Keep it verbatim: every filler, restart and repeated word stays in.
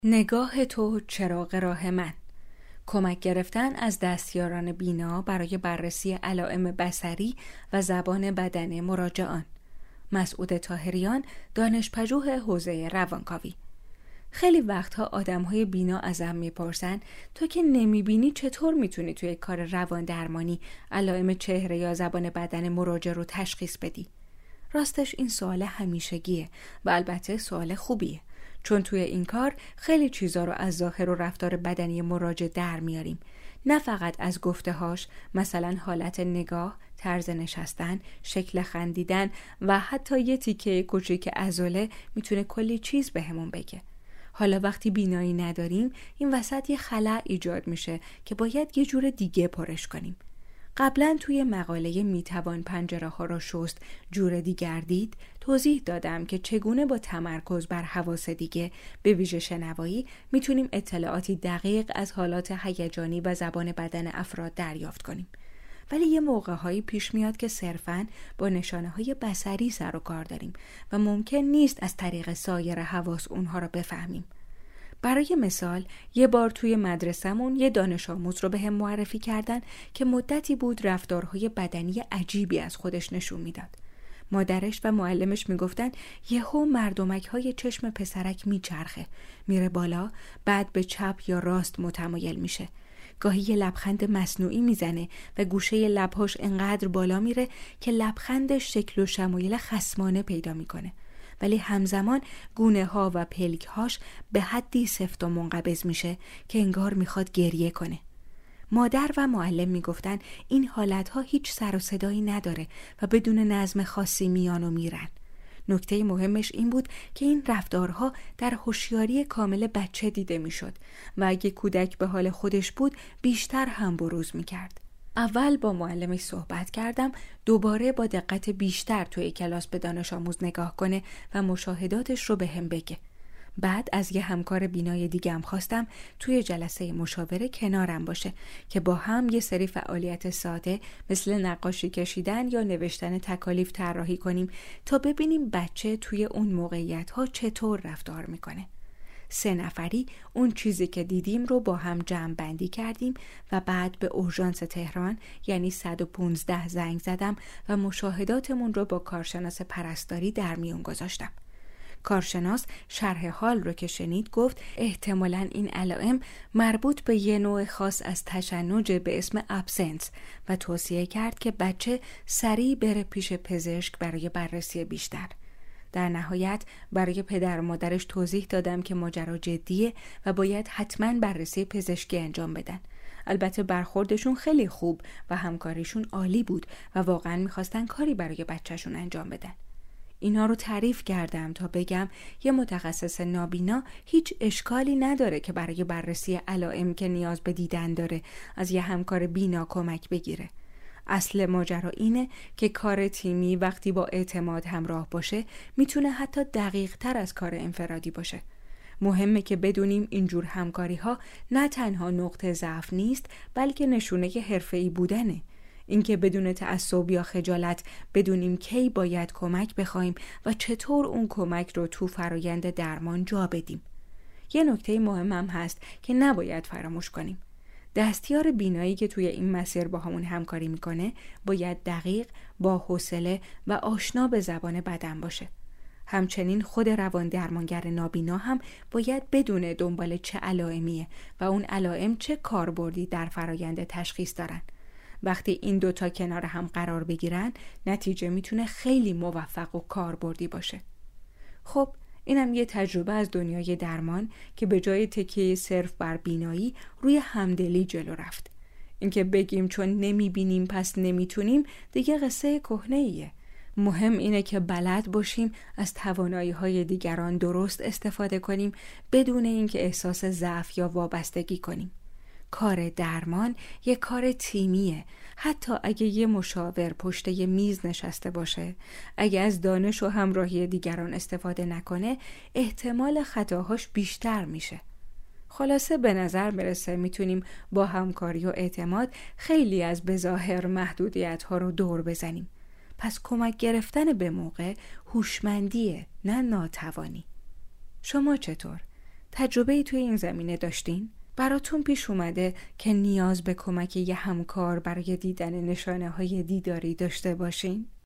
نگاه تو چراغ راه من. کمک گرفتن از دستیاران بینا برای بررسی علائم بصری و زبان بدن مراجعان. مسعود طاهریان، دانشپژوه حوزه روانکاوی. خیلی وقتها آدم‌های بینا ازم میپرسن تو که نمیبینی چطور میتونی توی کار روان درمانی علائم چهره یا زبان بدن مراجع رو تشخیص بدی؟ راستش این سوال همیشگیه و البته سوال خوبیه، چون توی این کار خیلی چیزا رو از ظاهر و رفتار بدنی مراجع در میاریم، نه فقط از گفته‌هاش، مثلا حالت نگاه، طرز نشستن، شکل خندیدن و حتی یه تیکه کوچیک عضله میتونه کلی چیز بهمون بگه. حالا وقتی بینایی نداریم این وسط یه خلأ ایجاد میشه که باید یه جور دیگه پرش کنیم. قبلا توی مقاله میتوان پنجره ها را شست جور دیگر دید توضیح دادم که چگونه با تمرکز بر حواس دیگه به ویژه شنوایی میتونیم اطلاعاتی دقیق از حالات هیجانی و زبان بدن افراد دریافت کنیم. ولی یه موقع‌هایی پیش میاد که صرفاً با نشانه‌های بصری سر و کار داریم و ممکن نیست از طریق سایر حواس اونها را بفهمیم. برای مثال یه بار توی مدرسه‌مون یه دانش آموز رو به هم معرفی کردن که مدتی بود رفتارهای بدنی عجیبی از خودش نشون میداد. مادرش و معلمش میگفتن یهو مردمک‌های چشم پسرک میچرخه، میره بالا، بعد به چپ یا راست متمایل میشه. گاهی یه لبخند مصنوعی میزنه و گوشه لبهاش انقدر بالا میره که لبخندش شکل و شمایل خصمانه پیدا میکنه. ولی همزمان گونه ها و پلک هاش به حدی سفت و منقبض میشه که انگار میخواد گریه کنه. مادر و معلم میگفتن این حالت ها هیچ سر و صدایی نداره و بدون نظم خاصی میان و میرن. نکته مهمش این بود که این رفتارها در هوشیاری کامل بچه دیده میشد و اگه کودک به حال خودش بود بیشتر هم بروز میکرد. اول با معلمش صحبت کردم دوباره با دقت بیشتر توی کلاس به دانش آموز نگاه کنه و مشاهداتش رو به هم بگه. بعد از یه همکار بینای دیگه هم خواستم توی جلسه مشاوره کنارم باشه که با هم یه سری فعالیت ساده مثل نقاشی کشیدن یا نوشتن تکالیف طراحی کنیم تا ببینیم بچه توی اون موقعیت ها چطور رفتار میکنه. سه نفری اون چیزی که دیدیم رو با هم جمع بندی کردیم و بعد به اورژانس تهران یعنی صد و پانزده زنگ زدم و مشاهداتمون رو با کارشناس پرستاری در میون گذاشتم. کارشناس شرح حال رو که شنید گفت احتمالاً این علائم مربوط به یه نوع خاص از تشنج به اسم ابسنس و توصیه کرد که بچه سریع بره پیش پزشک برای بررسی بیشتر. در نهایت برای پدر و مادرش توضیح دادم که ماجرا جدیه و باید حتماً بررسی پزشکی انجام بدن. البته برخوردشون خیلی خوب و همکاریشون عالی بود و واقعاً میخواستن کاری برای بچهشون انجام بدن. اینا رو تعریف کردم تا بگم یه متخصص نابینا هیچ اشکالی نداره که برای بررسی علائم که نیاز به دیدن داره از یه همکار بینا کمک بگیره. اصل ماجرا اینه که کار تیمی وقتی با اعتماد همراه باشه میتونه حتی دقیق تر از کار انفرادی باشه. مهمه که بدونیم اینجور همکاری ها نه تنها نقطه ضعف نیست بلکه نشونه حرفه‌ای بودنه. اینکه بدون تعصب یا خجالت بدونیم کی باید کمک بخوایم و چطور اون کمک رو تو فرایند درمان جا بدیم. یه نکته مهم هم هست که نباید فراموش کنیم. دستیار بینایی که توی این مسیر با همون همکاری میکنه باید دقیق، با حوصله و آشنا به زبان بدن باشه. همچنین خود روان درمانگر نابینا هم باید بدونه دنبال چه علائمیه و اون علائم چه کاربردی در فرایند تشخیص دارن. وقتی این دوتا کنار هم قرار بگیرن نتیجه میتونه خیلی موفق و کاربردی باشه. خب اینم یه تجربه از دنیای درمان که به جای تکیه صرف بر بینایی روی همدلی جلو رفت. اینکه بگیم چون نمیبینیم پس نمیتونیم دیگه قصه کهنه‌ایه. مهم اینه که بلد باشیم از توانایی‌های دیگران درست استفاده کنیم بدون اینکه احساس ضعف یا وابستگی کنیم. کار درمان یه کار تیمیه. حتی اگه یه مشاور پشت یه میز نشسته باشه، اگه از دانش و همراهی دیگران استفاده نکنه، احتمال خطاهاش بیشتر میشه. خلاصه به نظر برسه میتونیم با همکاری و اعتماد خیلی از بظاهر محدودیت ها رو دور بزنیم. پس کمک گرفتن به موقع هوشمندیه، نه ناتوانی. شما چطور؟ تجربه ای توی این زمینه داشتین؟ براتون پیش اومده که نیاز به کمک یه همکار برای دیدن نشانه های دیداری داشته باشین؟